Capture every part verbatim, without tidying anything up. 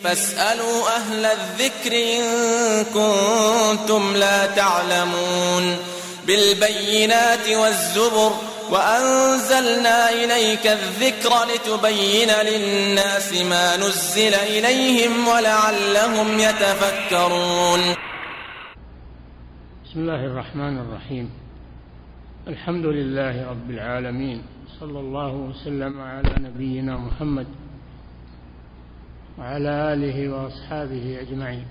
فاسألوا أهل الذكر إن كنتم لا تعلمون بالبينات والزبر وأنزلنا إليك الذكر لتبين للناس ما نزل إليهم ولعلهم يتفكرون. بسم الله الرحمن الرحيم. الحمد لله رب العالمين، صلى الله وسلم على نبينا محمد وعلى آله وأصحابه أجمعين.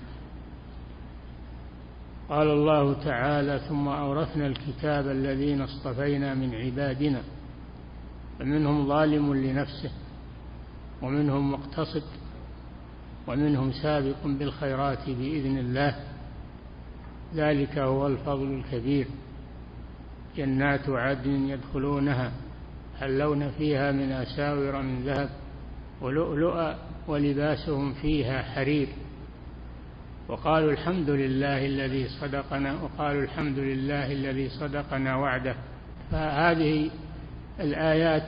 قال الله تعالى: ثم أورثنا الكتاب الذين اصطفينا من عبادنا فمنهم ظالم لنفسه ومنهم مقتصد ومنهم سابق بالخيرات بإذن الله، ذلك هو الفضل الكبير. جنات عدن يدخلونها يحلون فيها من أساور من ذهب ولؤلؤا ولباسهم فيها حرير. وقالوا الحمد لله الذي صدقنا وقالوا الحمد لله الذي صدقنا وعده. فهذه الآيات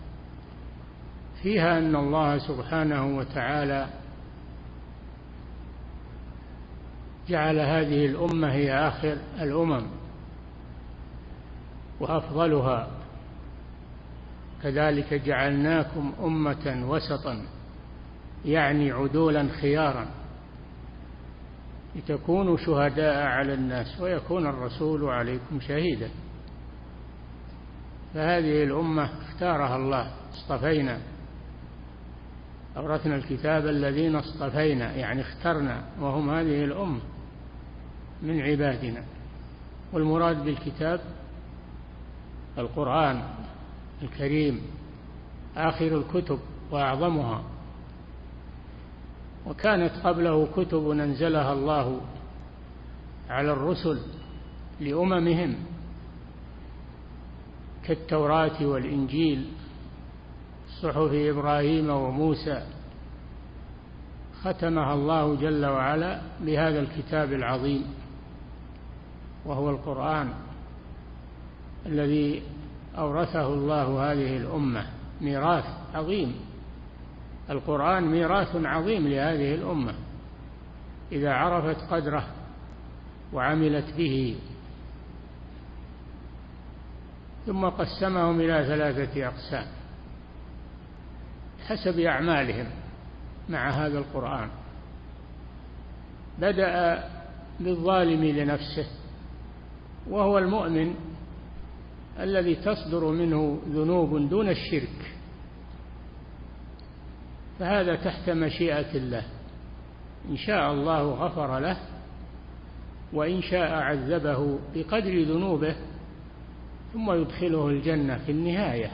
فيها أن الله سبحانه وتعالى جعل هذه الأمة هي آخر الأمم وأفضلها، كذلك جعلناكم أمة وسطا، يعني عدولا خيارا، لتكونوا شهداء على الناس ويكون الرسول عليكم شهيدا. فهذه الأمة اختارها الله، اصطفينا، أورثنا الكتاب الذين اصطفينا، يعني اخترنا، وهم هذه الأمة من عبادنا. والمراد بالكتاب القرآن الكريم، آخر الكتب وأعظمها، وكانت قبله كتب أنزلها الله على الرسل لأممهم كالتوراة والإنجيل، صحف إبراهيم وموسى، ختمها الله جل وعلا بهذا الكتاب العظيم وهو القرآن الذي أورثه الله هذه الأمة، ميراث عظيم. القرآن ميراث عظيم لهذه الأمة إذا عرفت قدره وعملت به. ثم قسمهم إلى ثلاثة أقسام حسب أعمالهم مع هذا القرآن. بدأ بالظالم لنفسه، وهو المؤمن الذي تصدر منه ذنوب دون الشرك، فهذا تحت مشيئة الله، إن شاء الله غفر له وإن شاء عذبه بقدر ذنوبه ثم يدخله الجنة في النهاية.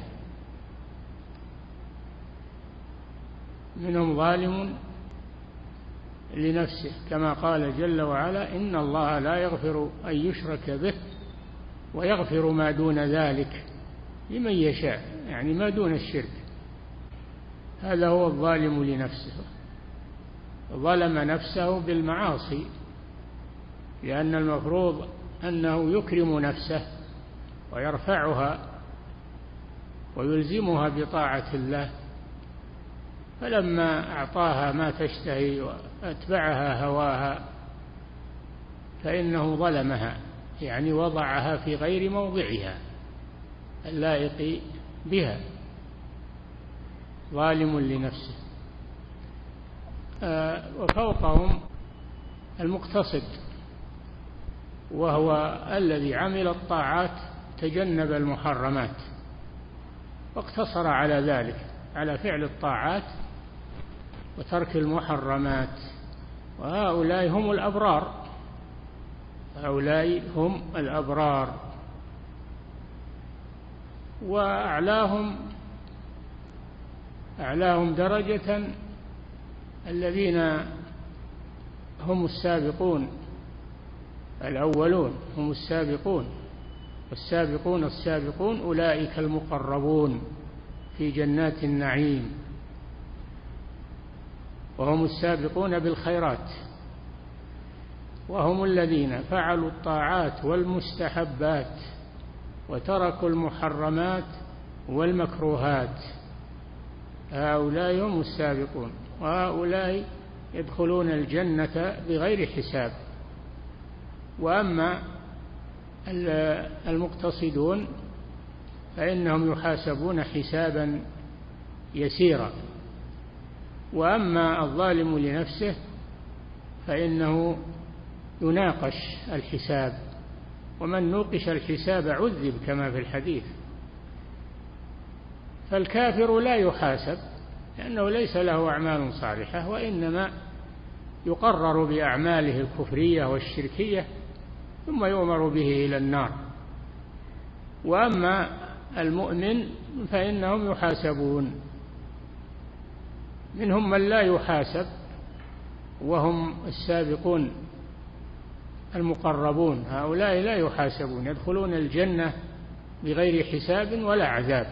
منهم ظالم لنفسه، كما قال جل وعلا: إن الله لا يغفر أن يشرك به ويغفر ما دون ذلك لمن يشاء، يعني ما دون الشرك. هذا هو الظالم لنفسه، ظلم نفسه بالمعاصي، لأن المفروض أنه يكرم نفسه ويرفعها ويلزمها بطاعة الله، فلما أعطاها ما تشتهي وأتبعها هواها فإنه ظلمها، يعني وضعها في غير موضعها اللائق بها، ظالم لنفسه. آه وفوقهم المقتصد، وهو الذي عمل الطاعات تجنب المحرمات واقتصر على ذلك، على فعل الطاعات وترك المحرمات. وهؤلاء هم الأبرار، هؤلاء هم الأبرار. وأعلاهم أعلاهم درجة الذين هم السابقون الأولون، هم السابقون، والسابقون السابقون أولئك المقربون في جنات النعيم، وهم السابقون بالخيرات، وهم الذين فعلوا الطاعات والمستحبات وتركوا المحرمات والمكروهات. هؤلاء هم السابقون، وهؤلاء يدخلون الجنة بغير حساب. وأما المقتصدون فإنهم يحاسبون حسابا يسيرا. وأما الظالم لنفسه فإنه يناقش الحساب، ومن نوقش الحساب عذب كما في الحديث. فالكافر لا يحاسب لأنه ليس له أعمال صالحة، وإنما يقرر بأعماله الكفرية والشركية ثم يؤمر به إلى النار. وأما المؤمن فإنهم يحاسبون. منهم من لا يحاسب وهم السابقون المقربون، هؤلاء لا يحاسبون، يدخلون الجنة بغير حساب ولا عذاب.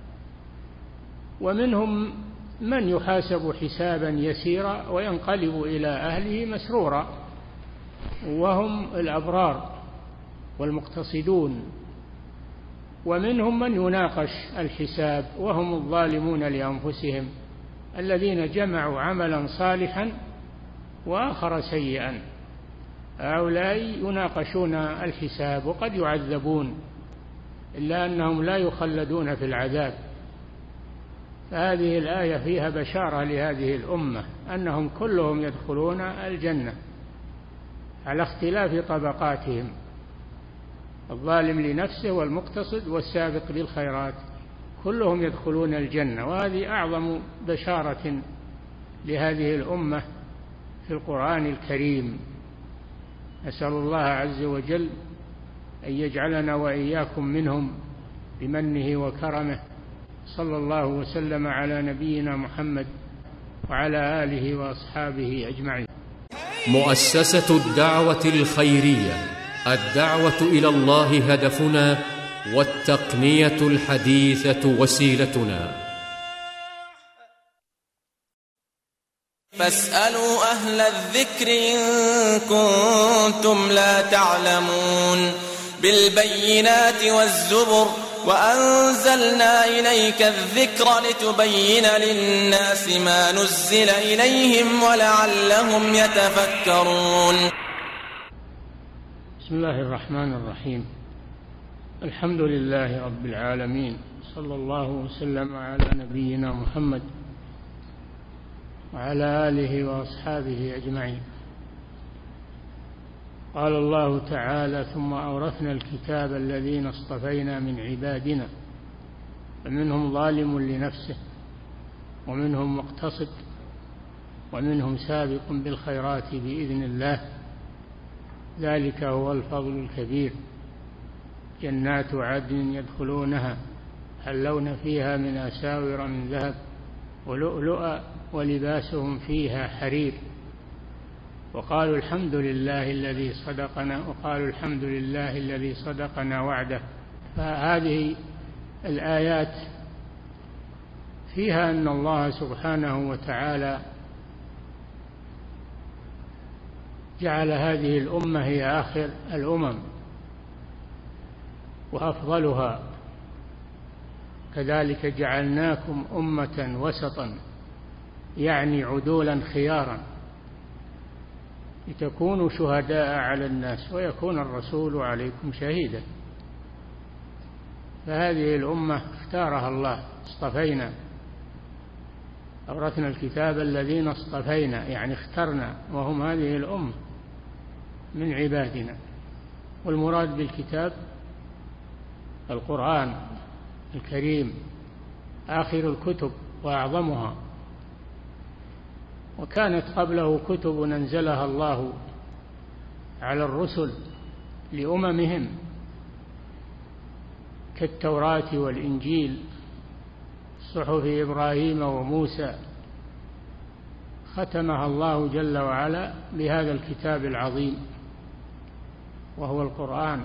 ومنهم من يحاسب حسابا يسيرا وينقلب إلى أهله مسرورا، وهم الأبرار والمقتصدون. ومنهم من يناقش الحساب وهم الظالمون لأنفسهم الذين جمعوا عملا صالحا وآخر سيئا، هؤلاء يناقشون الحساب وقد يعذبون، إلا أنهم لا يخلدون في العذاب. فهذه الآية فيها بشارة لهذه الأمة أنهم كلهم يدخلون الجنة على اختلاف طبقاتهم، الظالم لنفسه والمقتصد والسابق بالخيرات، كلهم يدخلون الجنة. وهذه أعظم بشارة لهذه الأمة في القرآن الكريم. أسأل الله عز وجل أن يجعلنا وإياكم منهم بمنه وكرمه. صلى الله وسلم على نبينا محمد وعلى آله وأصحابه أجمعين. مؤسسة الدعوة الخيرية، الدعوة إلى الله هدفنا، والتقنية الحديثة وسيلتنا. فاسألوا أهل الذكر إن كنتم لا تعلمون. بالبينات والزبر وأنزلنا إليك الذكر لتبين للناس ما نزل إليهم ولعلهم يتفكرون. بسم الله الرحمن الرحيم. الحمد لله رب العالمين، صلى الله وسلم على نبينا محمد وعلى آله وأصحابه أجمعين. قال الله تعالى: ثم أورثنا الكتاب الذين اصطفينا من عبادنا فمنهم ظالم لنفسه ومنهم مقتصد ومنهم سابق بالخيرات بإذن الله، ذلك هو الفضل الكبير. جنات عدن يدخلونها يحلون فيها من أساور من ذهب ولؤلؤا ولباسهم فيها حرير. وقالوا الحمد لله الذي صدقنا وقالوا الحمد لله الذي صدقنا وعده. فهذه الآيات فيها أن الله سبحانه وتعالى جعل هذه الأمة هي آخر الأمم وأفضلها، كذلك جعلناكم أمة وسطا، يعني عدولا خيارا، لتكونوا شهداء على الناس ويكون الرسول عليكم شهيدا. فهذه الأمة اختارها الله، اصطفينا، أورثنا الكتاب الذين اصطفينا، يعني اخترنا، وهم هذه الأمة من عبادنا. والمراد بالكتاب القرآن الكريم، آخر الكتب وأعظمها، وكانت قبله كتب أنزلها الله على الرسل لأممهم كالتوراة والإنجيل، صحف إبراهيم وموسى، ختمها الله جل وعلا بهذا الكتاب العظيم وهو القرآن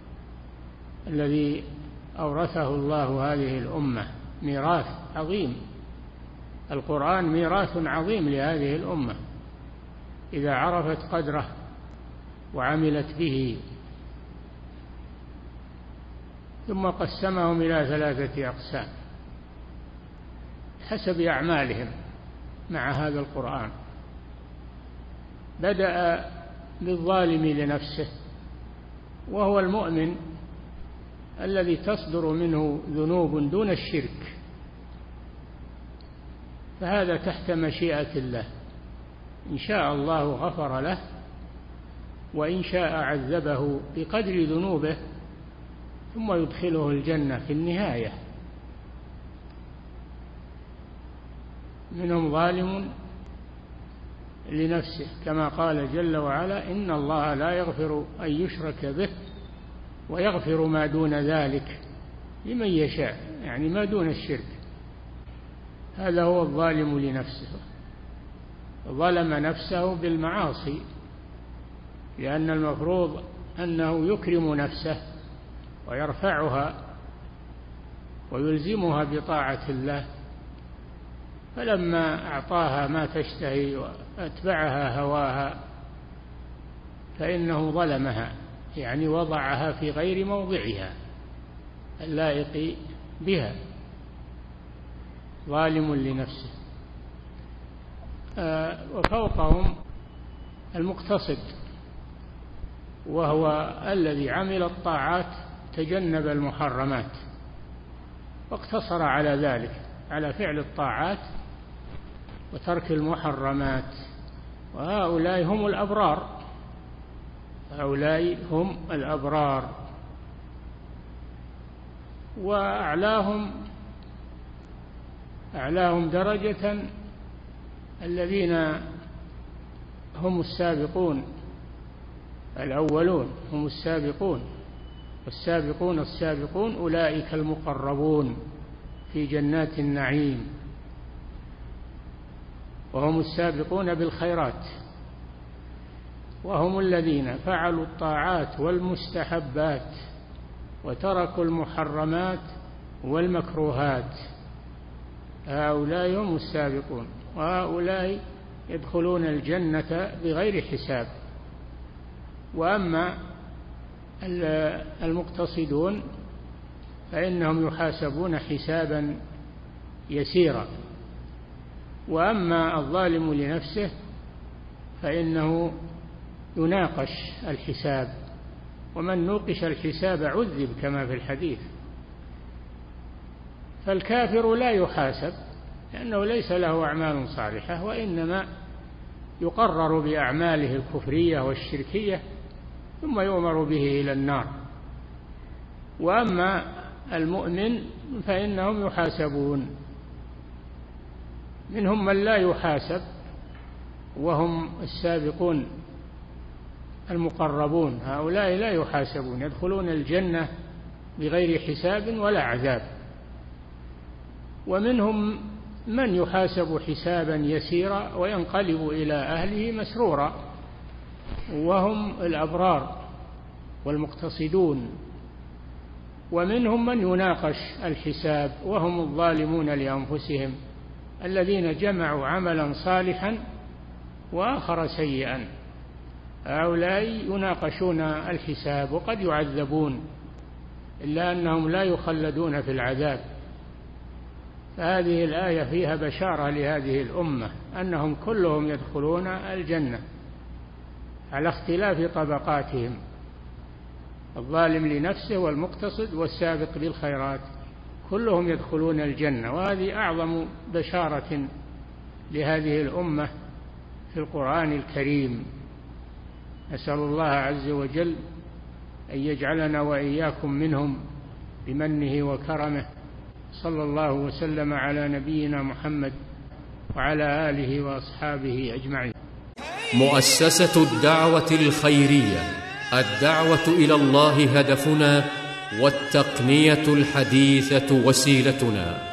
الذي أورثه الله هذه الأمة، ميراث عظيم. القرآن ميراث عظيم لهذه الأمة إذا عرفت قدره وعملت به. ثم قسمهم إلى ثلاثة أقسام حسب أعمالهم مع هذا القرآن. بدأ بالظالم لنفسه، وهو المؤمن الذي تصدر منه ذنوب دون الشرك، فهذا تحت مشيئة الله، إن شاء الله غفر له، وإن شاء عذبه بقدر ذنوبه ثم يدخله الجنة في النهاية. منهم ظالم لنفسه كما قال جل وعلا: إن الله لا يغفر أن يشرك به ويغفر ما دون ذلك لمن يشاء، يعني ما دون الشرك. هذا هو الظالم لنفسه، ظلم نفسه بالمعاصي، لأن المفروض أنه يكرم نفسه ويرفعها ويلزمها بطاعة الله، فلما أعطاها ما تشتهي وأتبعها هواها فإنه ظلمها، يعني وضعها في غير موضعها اللائق بها، ظالم لنفسه. آه وفوقهم المقتصد، وهو الذي عمل الطاعات تجنب المحرمات واقتصر على ذلك، على فعل الطاعات وترك المحرمات، وهؤلاء هم الأبرار، هؤلاء هم الأبرار. وأعلاهم أعلاهم درجة الذين هم السابقون الأولون، هم السابقون، والسابقون السابقون أولئك المقربون في جنات النعيم، وهم السابقون بالخيرات، وهم الذين فعلوا الطاعات والمستحبات وتركوا المحرمات والمكروهات، هؤلاء هم السابقون، وهؤلاء يدخلون الجنة بغير حساب. وأما المقتصدون فإنهم يحاسبون حسابا يسيرا، وأما الظالم لنفسه فإنه يناقش الحساب، ومن نوقش الحساب عذب كما في الحديث. فالكافر لا يحاسب لأنه ليس له أعمال صالحة، وإنما يقرر بأعماله الكفرية والشركية ثم يؤمر به إلى النار. وأما المؤمن فإنهم يحاسبون، منهم من لا يحاسب وهم السابقون المقربون، هؤلاء لا يحاسبون، يدخلون الجنة بغير حساب ولا عذاب. ومنهم من يحاسب حسابا يسيرا وينقلب إلى أهله مسرورا، وهم الأبرار والمقتصدون. ومنهم من يناقش الحساب وهم الظالمون لأنفسهم، الذين جمعوا عملا صالحا وآخر سيئا، هؤلاء يناقشون الحساب وقد يعذبون، إلا أنهم لا يخلدون في العذاب. فهذه الآية فيها بشارة لهذه الأمة أنهم كلهم يدخلون الجنة على اختلاف طبقاتهم، الظالم لنفسه والمقتصد والسابق بالخيرات، كلهم يدخلون الجنة. وهذه أعظم بشارة لهذه الأمة في القرآن الكريم. نسأل الله عز وجل أن يجعلنا وإياكم منهم بمنه وكرمه. صلى الله وسلم على نبينا محمد وعلى آله وأصحابه أجمعين. مؤسسة الدعوة الخيرية، الدعوة إلى الله هدفنا، والتقنية الحديثة وسيلتنا.